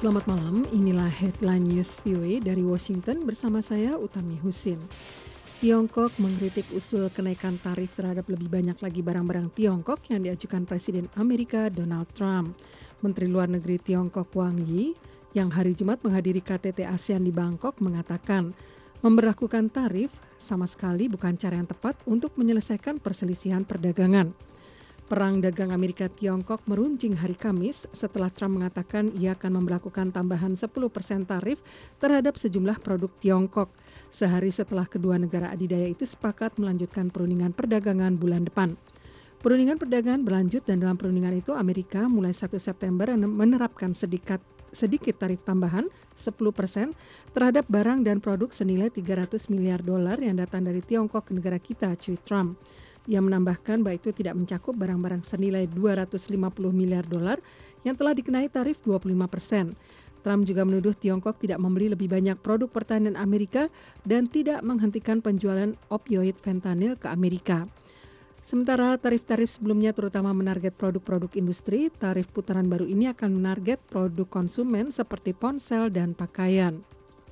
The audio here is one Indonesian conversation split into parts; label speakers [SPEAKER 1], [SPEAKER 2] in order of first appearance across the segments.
[SPEAKER 1] Selamat malam, inilah headline news VOA dari Washington bersama saya Utami Husin. Tiongkok mengkritik usul kenaikan tarif terhadap lebih banyak lagi barang-barang Tiongkok yang diajukan Presiden Amerika Donald Trump. Menteri Luar Negeri Tiongkok Wang Yi yang hari Jumat menghadiri KTT ASEAN di Bangkok mengatakan memberlakukan tarif sama sekali bukan cara yang tepat untuk menyelesaikan perselisihan perdagangan. Perang dagang Amerika-Tiongkok meruncing hari Kamis setelah Trump mengatakan ia akan memberlakukan tambahan 10% tarif terhadap sejumlah produk Tiongkok. Sehari setelah kedua negara adidaya itu sepakat melanjutkan perundingan perdagangan bulan depan. Perundingan perdagangan berlanjut dan dalam perundingan itu Amerika mulai 1 September menerapkan sedikit tarif tambahan 10% terhadap barang dan produk senilai $300 miliar yang datang dari Tiongkok ke negara kita, cuit Trump. Ia menambahkan bahwa itu tidak mencakup barang-barang senilai $250 miliar yang telah dikenai tarif 25%. Trump juga menuduh Tiongkok tidak membeli lebih banyak produk pertanian Amerika dan tidak menghentikan penjualan opioid fentanyl ke Amerika. Sementara tarif-tarif sebelumnya terutama menarget produk-produk industri, tarif putaran baru ini akan menarget produk konsumen seperti ponsel dan pakaian.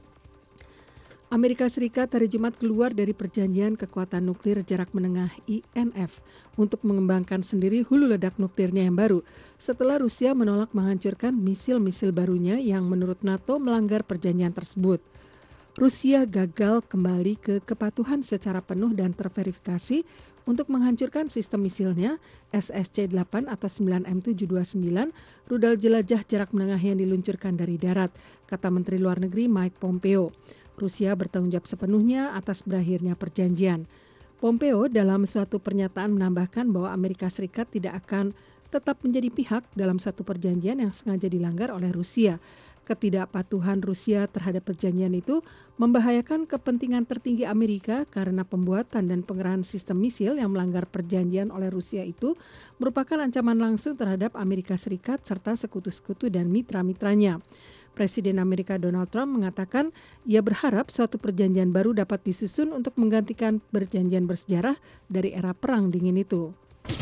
[SPEAKER 1] Amerika Serikat hari Jumat keluar dari perjanjian kekuatan nuklir jarak menengah INF untuk mengembangkan sendiri hulu ledak nuklirnya yang baru setelah Rusia menolak menghancurkan misil-misil barunya yang menurut NATO melanggar perjanjian tersebut. Rusia gagal kembali ke kepatuhan secara penuh dan terverifikasi untuk menghancurkan sistem misilnya SSC-8 atau 9M729 rudal jelajah jarak menengah yang diluncurkan dari darat, kata Menteri Luar Negeri Mike Pompeo. Rusia bertanggung jawab sepenuhnya atas berakhirnya perjanjian. Pompeo dalam suatu pernyataan menambahkan bahwa Amerika Serikat tidak akan tetap menjadi pihak dalam suatu perjanjian yang sengaja dilanggar oleh Rusia. Ketidakpatuhan Rusia terhadap perjanjian itu membahayakan kepentingan tertinggi Amerika karena pembuatan dan pengerahan sistem misil yang melanggar perjanjian oleh Rusia itu merupakan ancaman langsung terhadap Amerika Serikat serta sekutu-sekutu dan mitra-mitranya. Presiden Amerika Donald Trump mengatakan ia berharap suatu perjanjian baru dapat disusun untuk menggantikan perjanjian bersejarah dari era Perang Dingin itu.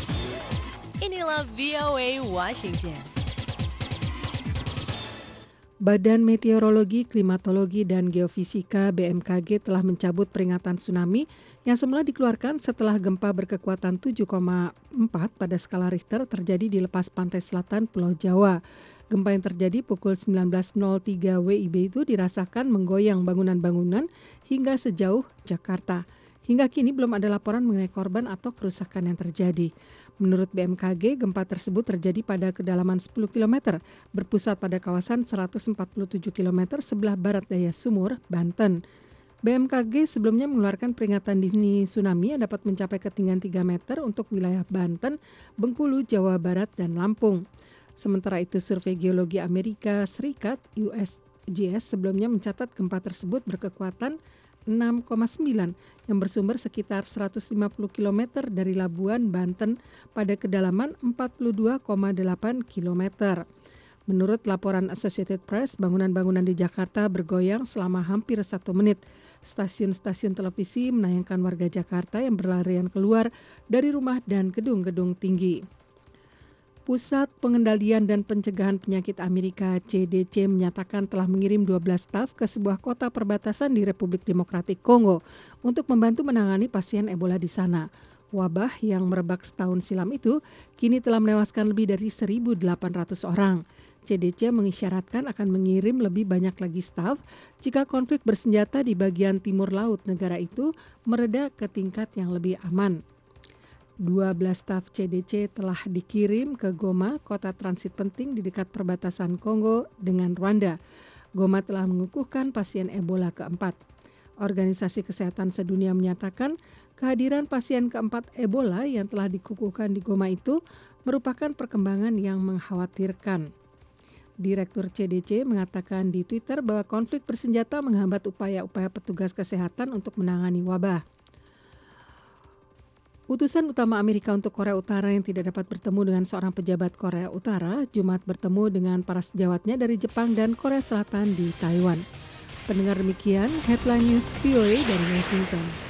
[SPEAKER 2] Inilah VOA Washington.
[SPEAKER 1] Badan Meteorologi, Klimatologi, dan Geofisika BMKG telah mencabut peringatan tsunami yang semula dikeluarkan setelah gempa berkekuatan 7,4 pada skala Richter terjadi di lepas pantai selatan Pulau Jawa. Gempa yang terjadi pukul 19.03 WIB itu dirasakan menggoyang bangunan-bangunan hingga sejauh Jakarta. Hingga kini belum ada laporan mengenai korban atau kerusakan yang terjadi. Menurut BMKG, gempa tersebut terjadi pada kedalaman 10 km, berpusat pada kawasan 147 km sebelah barat daya Sumur, Banten. BMKG sebelumnya mengeluarkan peringatan dini tsunami yang dapat mencapai ketinggian 3 meter untuk wilayah Banten, Bengkulu, Jawa Barat, dan Lampung. Sementara itu, Survei Geologi Amerika Serikat USGS sebelumnya mencatat gempa tersebut berkekuatan 6,9 yang bersumber sekitar 150 km dari Labuan, Banten pada kedalaman 42,8 km. Menurut laporan Associated Press, bangunan-bangunan di Jakarta bergoyang selama hampir 1 menit. Stasiun-stasiun televisi menayangkan warga Jakarta yang berlarian keluar dari rumah dan gedung-gedung tinggi. Pusat Pengendalian dan Pencegahan Penyakit Amerika CDC menyatakan telah mengirim 12 staf ke sebuah kota perbatasan di Republik Demokratik Kongo untuk membantu menangani pasien Ebola di sana. Wabah yang merebak setahun silam itu kini telah menewaskan lebih dari 1.800 orang. CDC mengisyaratkan akan mengirim lebih banyak lagi staf jika konflik bersenjata di bagian timur laut negara itu mereda ke tingkat yang lebih aman. 12 staf CDC telah dikirim ke Goma, kota transit penting di dekat perbatasan Kongo dengan Rwanda. Goma telah mengukuhkan pasien Ebola keempat. Organisasi Kesehatan Sedunia menyatakan kehadiran pasien keempat Ebola yang telah dikukuhkan di Goma itu merupakan perkembangan yang mengkhawatirkan. Direktur CDC mengatakan di Twitter bahwa konflik bersenjata menghambat upaya-upaya petugas kesehatan untuk menangani wabah. Utusan utama Amerika untuk Korea Utara yang tidak dapat bertemu dengan seorang pejabat Korea Utara, Jumat bertemu dengan para sejawatnya dari Jepang dan Korea Selatan di Taiwan. Pendengar demikian, Headline News VOA dari Washington.